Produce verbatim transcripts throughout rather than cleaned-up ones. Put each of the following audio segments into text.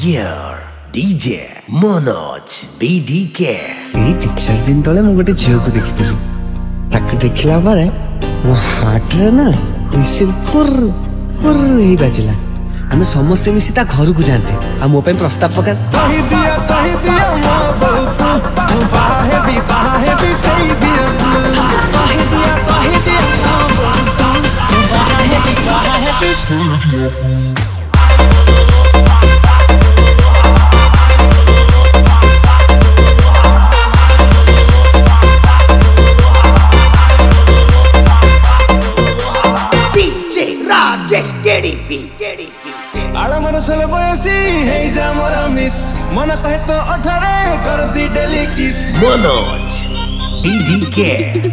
year DJ Manoj BDK এই তিন চার দিন তলে ମୁଁ ଗୋଟେ ଝିଅକୁ ଦେଖିଥିଲି। ତାକୁ ଦେଖିଲା ପରେ ମୋ ହାର୍ଟରେ ନା ହୁଇସିଲ୍ ଫୁର୍ ଫୁର୍ ହେଇ ବାଜିଲା। ଆମେ ସମସ୍ତେ ମିଶି ତା ଘରକୁ ଯାଆନ୍ତେ ଆଉ ମୋ ପାଇଁ ପ୍ରସ୍ତାବ ପକା। मनोज बीडीके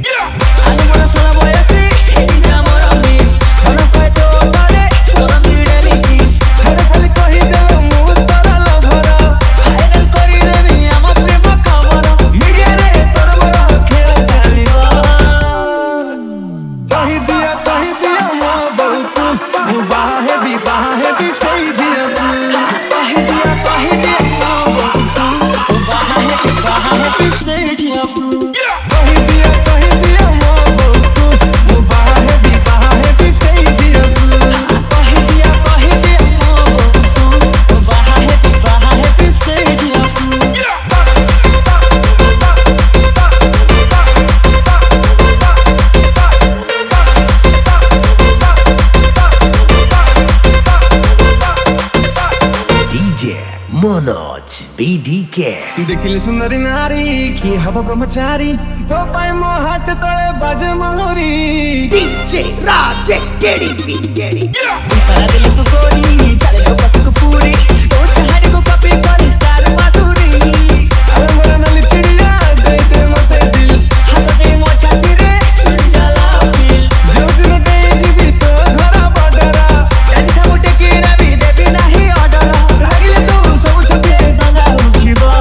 मनोज बीडीके देखिले सुंदरी नारी की हब ब्रह्मचारी तो पाए मो हाट तळे बाज मोहरी डीजे राजेश केडीपी सारा दिल तू गोरी चले लो पक को पूरी तो चाहने को कॉपी कर स्टार माधुरी अरे मोर नली चिड़िया दे दे मते दिल हाथ दे मो छाती रे सुन जाला फील जो दिन डे जीवी तो घरा बडरा जानी था उठे के रवि देवी नहीं ऑर्डर लागिले तू सब छते दंगा उठिबा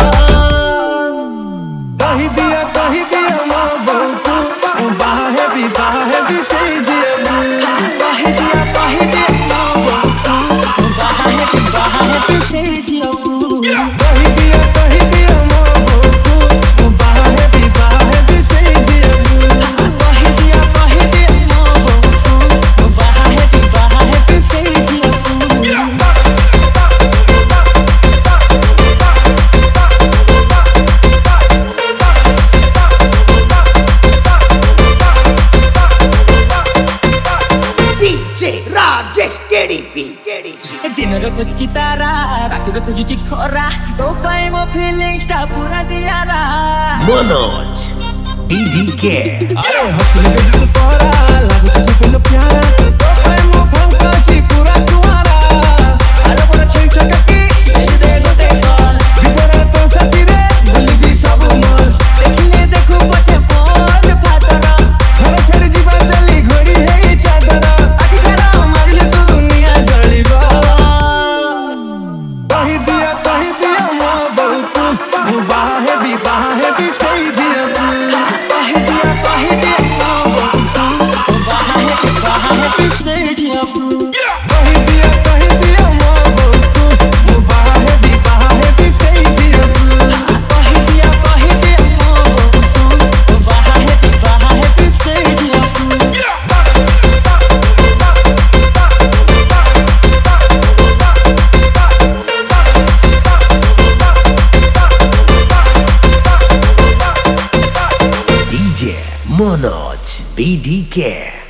कहि दिया कहि दिया मो बहु बाहे भी बाहे भी सही दिया बाहे दिया बाहे दिया बाहे भी बाहे भी से जियो कहि दिया कहि दिया मो बहु बाहे भी बाहे भी सही दिया बाहे दिया बाहे दिया बाहे भी बाहे भी से जियो राजेश केडीपी दिन तुझी तारा रात तुझी खोरा तो पाए मो फीलिंग्स ता पूरा दिया रा मनोज बीडीके अरे हंसने के दिल तोरा लागू से सपन प्यारा तो पाए मो फंका छी पूरा तुम्हारा अरे मोर छोट छोटकी दे दे गोटे कॉल बिबरा तो साथी रे बोली भी सब मोर देखले देखू पछे फोन फातरा घर छड़ जीवा चली घोड़ी है चादरा आखि खरा मारले तू दुनिया जलिबा कहि दिया कहि दिया मो बहु बाहे भी बाहे भी सही दिया बाहे दिया बाहे दिया बाहे भी बाहे भी से जियो कहि दिया कहि दिया मो बहु बाहे भी बाहे भी सही दिया बाहे दिया बाहे दिया बाहे भी बाहे भी से जियो डीजे मनोज बीडीके